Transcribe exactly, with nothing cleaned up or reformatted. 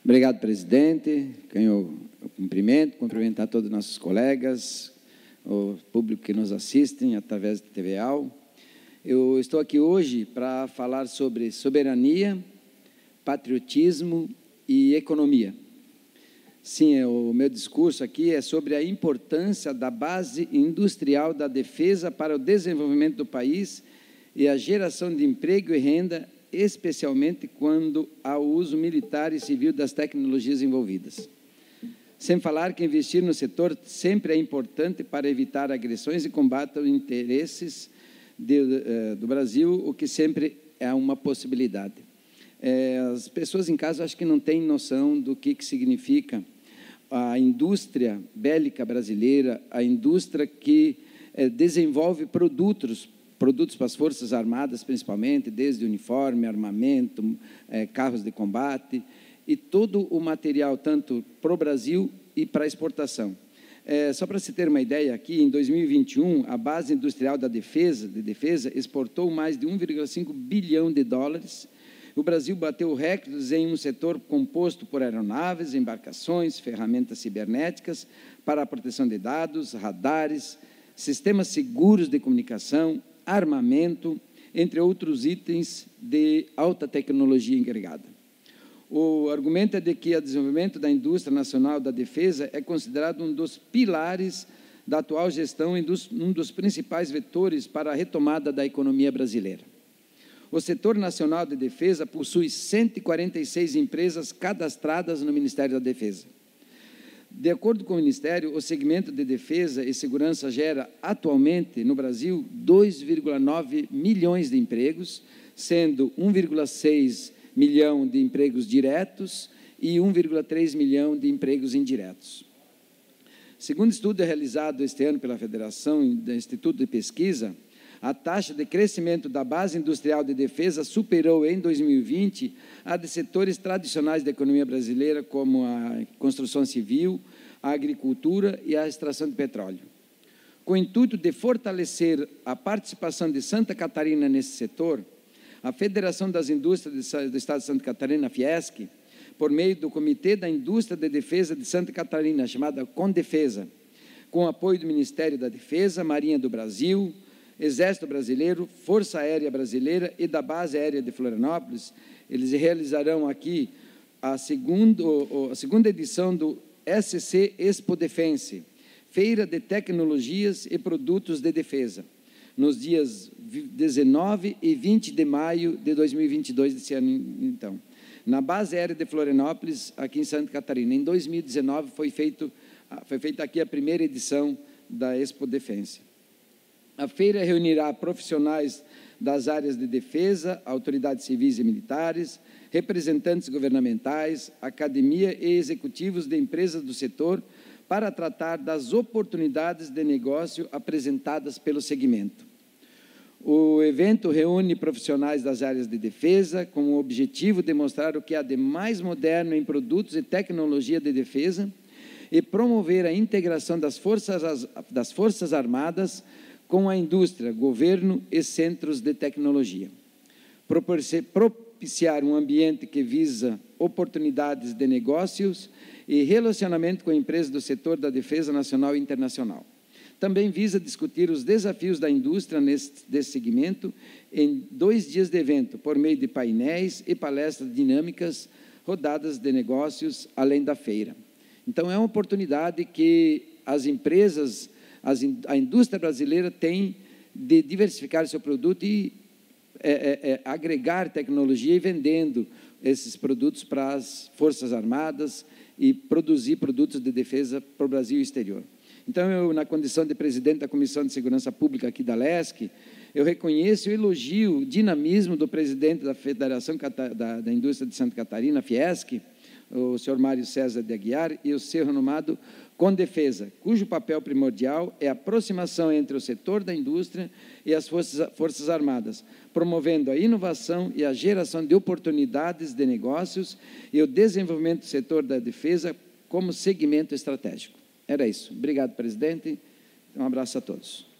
Obrigado, presidente. Eu cumprimento, cumprimentar todos os nossos colegas, o público que nos assistem através da T V A U. Eu estou aqui hoje para falar sobre soberania, patriotismo e economia. Sim, o meu discurso aqui é sobre a importância da base industrial da defesa para o desenvolvimento do país e a geração de emprego e renda, especialmente quando há o uso militar e civil das tecnologias envolvidas. Sem falar que investir no setor sempre é importante para evitar agressões e combate aos interesses de, uh, do Brasil, o que sempre é uma possibilidade. É, as pessoas em casa acho que não têm noção do que, que significa a indústria bélica brasileira, a indústria que é, desenvolve produtos, produtos para as Forças Armadas, principalmente, desde uniforme, armamento, é, carros de combate, e todo o material, tanto para o Brasil e para exportação. É, só para se ter uma ideia aqui, em dois mil e vinte e um, a base industrial da defesa, de defesa exportou mais de um vírgula cinco bilhão de dólares. O Brasil bateu recordes em um setor composto por aeronaves, embarcações, ferramentas cibernéticas para a proteção de dados, radares, sistemas seguros de comunicação, armamento, entre outros itens de alta tecnologia agregada. O argumento é de que o desenvolvimento da indústria nacional da defesa é considerado um dos pilares da atual gestão e dos, um dos principais vetores para a retomada da economia brasileira. O setor nacional de defesa possui cento e quarenta e seis empresas cadastradas no Ministério da Defesa. De acordo com o Ministério, o segmento de defesa e segurança gera atualmente no Brasil dois vírgula nove milhões de empregos, sendo um vírgula seis milhão de empregos diretos e um vírgula três milhão de empregos indiretos. Segundo estudo realizado este ano pela Federação do Instituto de Pesquisa, a taxa de crescimento da base industrial de defesa superou em dois mil e vinte a de setores tradicionais da economia brasileira, como a construção civil, a agricultura e a extração de petróleo. Com o intuito de fortalecer a participação de Santa Catarina nesse setor, a Federação das Indústrias do Estado de Santa Catarina, Fiesc, por meio do Comitê da Indústria de Defesa de Santa Catarina, chamada Condefesa, com o apoio do Ministério da Defesa, Marinha do Brasil, Exército Brasileiro, Força Aérea Brasileira e da Base Aérea de Florianópolis, eles realizarão aqui a, segundo, a segunda edição do S C Expo Defense, Feira de Tecnologias e Produtos de Defesa, nos dias dezenove e vinte de maio de dois mil e vinte e dois, desse ano, então, na Base Aérea de Florianópolis, aqui em Santa Catarina. Em dois mil e dezenove, foi, feito, foi feita aqui a primeira edição da Expo Defense. A feira reunirá profissionais das áreas de defesa, autoridades civis e militares, representantes governamentais, academia e executivos de empresas do setor para tratar das oportunidades de negócio apresentadas pelo segmento. O evento reúne profissionais das áreas de defesa com o objetivo de mostrar o que há de mais moderno em produtos e tecnologia de defesa e promover a integração das forças, das forças armadas com a indústria, governo e centros de tecnologia. Propiciar um ambiente que visa oportunidades de negócios e relacionamento com empresas do setor da defesa nacional e internacional. Também visa discutir os desafios da indústria nesse, desse segmento em dois dias de evento, por meio de painéis e palestras dinâmicas, rodadas de negócios, além da feira. Então, é uma oportunidade que as empresas, as, a indústria brasileira tem de diversificar seu produto e é, é, é, agregar tecnologia e vendendo esses produtos para as Forças Armadas e produzir produtos de defesa para o Brasil e o exterior. Então, eu, na condição de presidente da Comissão de Segurança Pública aqui da Lesc, eu reconheço e elogio o dinamismo do presidente da Federação da, da Indústria de Santa Catarina, Fiesc, o senhor Mário César de Aguiar, e o seu renomado Condefesa, cujo papel primordial é a aproximação entre o setor da indústria e as Forças, Forças Armadas, promovendo a inovação e a geração de oportunidades de negócios e o desenvolvimento do setor da defesa como segmento estratégico. Era isso. Obrigado, presidente. Um abraço a todos.